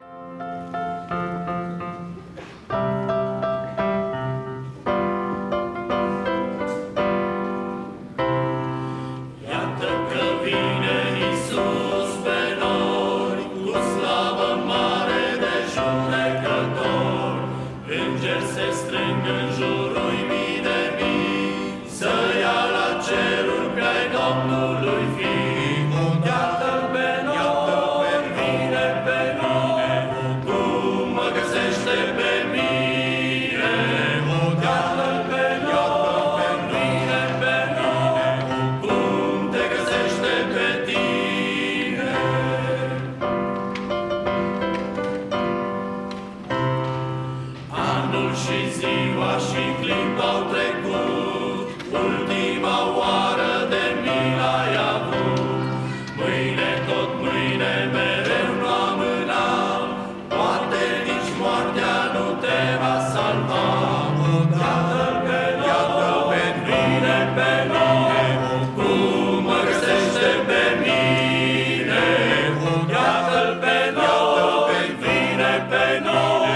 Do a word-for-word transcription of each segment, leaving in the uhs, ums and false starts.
Și ziua și clipa au trecut, ultima oară de milă ai avut. Mâine, tot mâine, mereu nu amâna, poate nici moartea nu te va salva. Iată-l pe noi, vine pe noi, cum mă găsește pe mine. Iată-l pe noi, vine pe noi,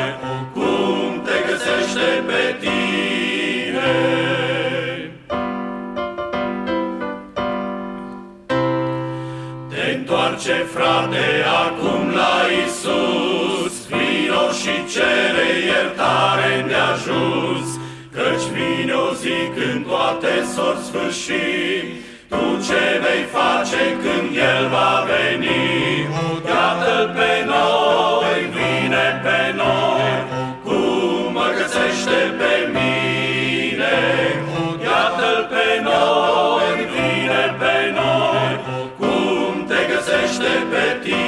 pe tine. Te întoarce, frate, acum la Iisus, vino și cere iertare îndeajuns, căci vine o zi când toate s-or sfârși. Tu ce vei face când El va veni? Iată-l pe noi, vine pe noi, cum mă găsește pe mine. Iată-l pe noi, vine pe noi, cum te găsește pe tine.